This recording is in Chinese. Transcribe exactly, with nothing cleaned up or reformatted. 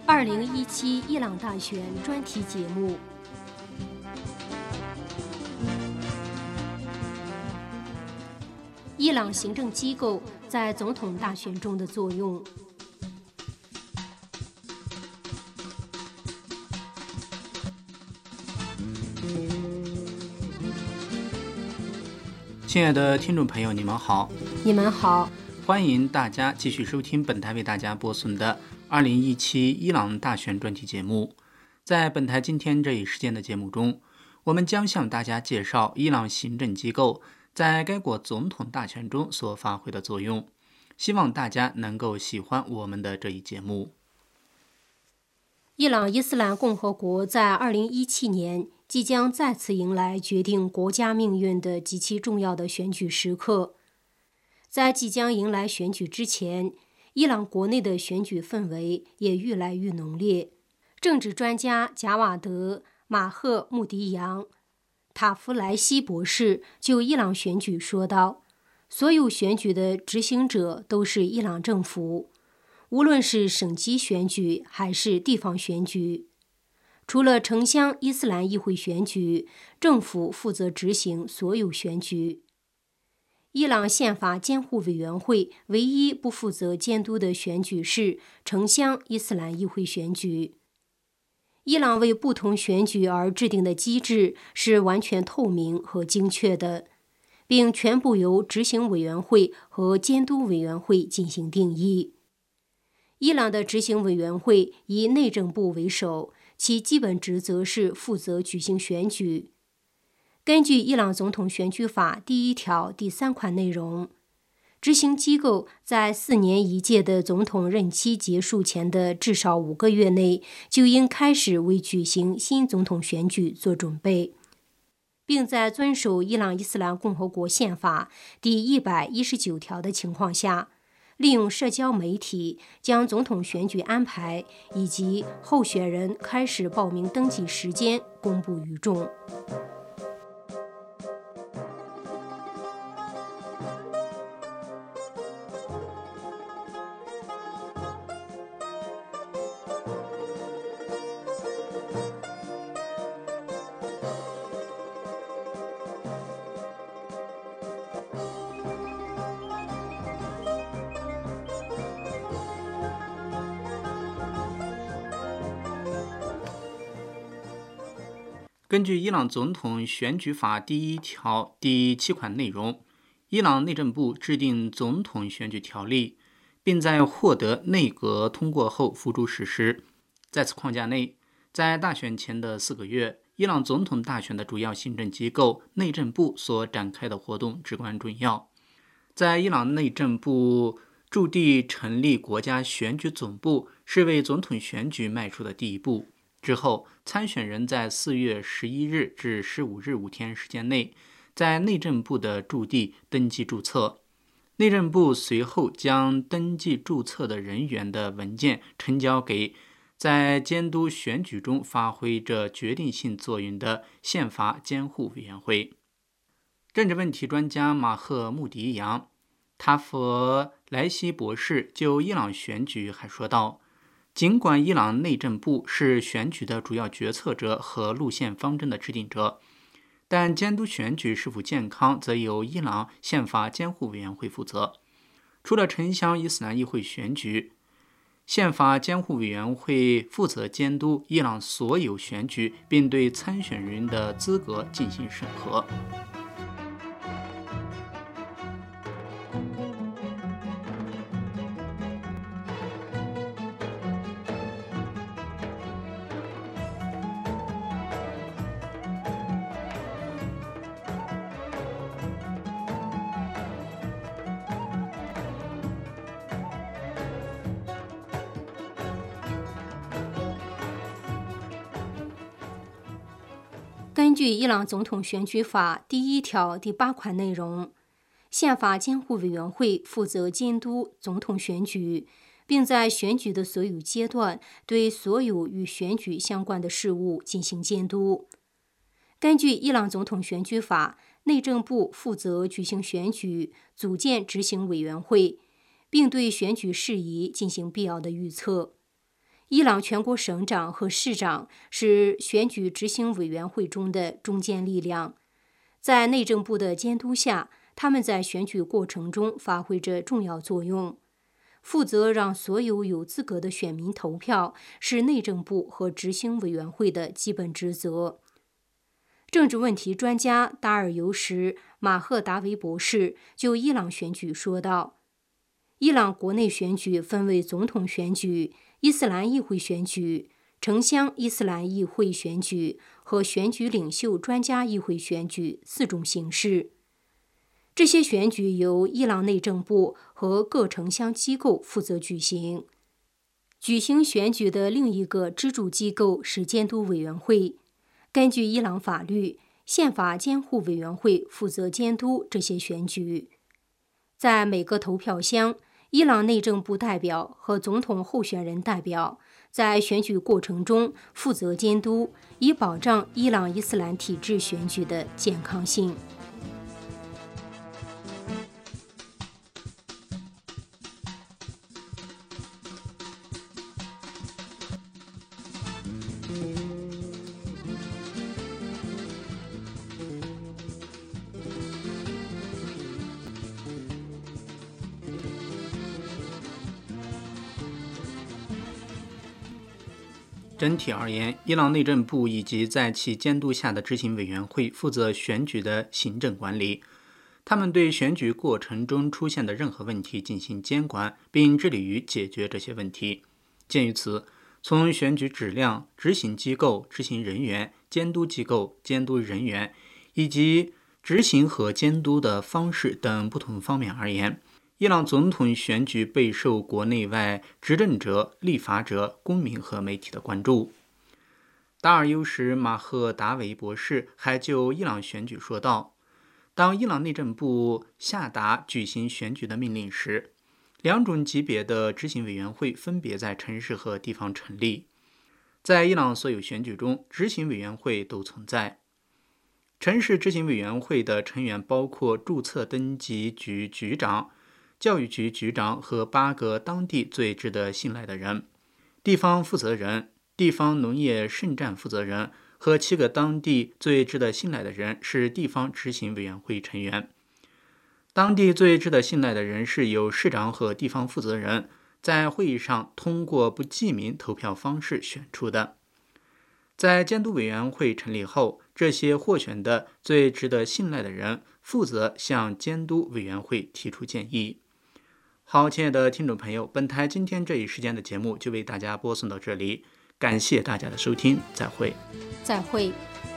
二零一七伊朗大选专题节目。伊朗行政机构在总统大选中的作用。 亲爱的听众朋友，你们好， 你们好， 欢迎大家继续收听本台为大家播送的二零一七伊朗大选专题节目。在本台今天这一时间的节目中，我们将向大家介绍伊朗行政机构在该国总统大选中所发挥的作用，希望大家能够喜欢我们的这一节目。 伊朗伊斯兰共和国在二零一七年即将再次迎来决定国家命运的极其重要的选举时刻。在即将迎来选举之前，伊朗国内的选举氛围也愈来愈浓烈。政治专家贾瓦德·马赫穆迪扬塔夫莱西博士就伊朗选举说道，所有选举的执行者都是伊朗政府，无论是省级选举还是地方选举。除了城乡伊斯兰议会选举，政府负责执行所有选举。伊朗宪法监护委员会唯一不负责监督的选举是城乡伊斯兰议会选举。伊朗为不同选举而制定的机制是完全透明和精确的，并全部由执行委员会和监督委员会进行定义。伊朗的执行委员会以内政部为首，其基本职责是负责举行选举。根据伊朗总统选举法第一条第三款内容，执行机构在四年一届的总统任期结束前的至少五个月内就应开始为举行新总统选举做准备，并在遵守伊朗伊斯兰共和国宪法第一百一十九条的情况下，利用社交媒体将总统选举安排以及候选人开始报名登记时间公布于众。 根据伊朗总统选举法第一条第七款内容，伊朗内政部制定总统选举条例，并在获得内阁通过后付诸实施。在此框架内，在大选前的四个月，伊朗总统大选的主要行政机构内政部所展开的活动至关重要。在伊朗内政部驻地成立国家选举总部，是为总统选举迈出的第一步。之后，参选人在四月十一日至十五日五天时间内，在内政部的驻地登记注册。内政部随后将登记注册的人员的文件呈交给在监督选举中发挥着决定性作用的宪法监护委员会。政治问题专家马赫穆迪扬塔夫莱西博士就伊朗选举还说道，尽管伊朗内政部是选举的主要决策者和路线方针的制定者，但监督选举是否健康则由伊朗宪法监护委员会负责。除了城乡伊斯兰议会选举，宪法监护委员会负责监督伊朗所有选举，并对参选人的资格进行审核。 根据伊朗总统选举法第一条第八款内容，宪法监护委员会负责监督总统选举，并在选举的所有阶段对所有与选举相关的事务进行监督。根据伊朗总统选举法，内政部负责举行选举，组建执行委员会，并对选举事宜进行必要的预测。 伊朗全国省长和市长是选举执行委员会中的中坚力量，在内政部的监督下，他们在选举过程中发挥着重要作用，负责让所有有资格的选民投票，是内政部和执行委员会的基本职责。政治问题专家达尔尤什·马赫达维博士就伊朗选举说道：伊朗国内选举分为总统选举、伊斯兰议会选举、城乡伊斯兰议会选举和选举领袖专家议会选举四种形式。这些选举由伊朗内政部和各城乡机构负责举行。举行选举的另一个支柱机构是监督委员会。根据伊朗法律，宪法监护委员会负责监督这些选举。在每个投票箱，伊朗内政部代表和总统候选人代表在选举过程中负责监督，以保障伊朗伊斯兰体制选举的健康性。 整体而言，伊朗内政部以及在其监督下的执行委员会负责选举的行政管理，他们对选举过程中出现的任何问题进行监管，并致力于解决这些问题。鉴于此，从选举质量、执行机构、执行人员、监督机构、监督人员以及执行和监督的方式等不同方面而言，伊朗总统选举备受国内外执政者、立法者、公民和媒体的关注。达尔尤什·马赫达维博士还就伊朗选举说道：当伊朗内政部下达举行选举的命令时，两种级别的执行委员会分别在城市和地方成立。在伊朗所有选举中，执行委员会都存在。城市执行委员会的成员包括注册登记局局长、教育局局长和八个当地最值得信赖的人，地方负责人、地方农业盛产负责人和七个当地最值得信赖的人是地方执行委员会成员。当地最值得信赖的人是由市长和地方负责人在会议上通过不记名投票方式选出的。在监督委员会成立后，这些获选的最值得信赖的人负责向监督委员会提出建议。好，亲爱的听众朋友，本台今天这一时间的节目就为大家播送到这里，感谢大家的收听，再会。 再会。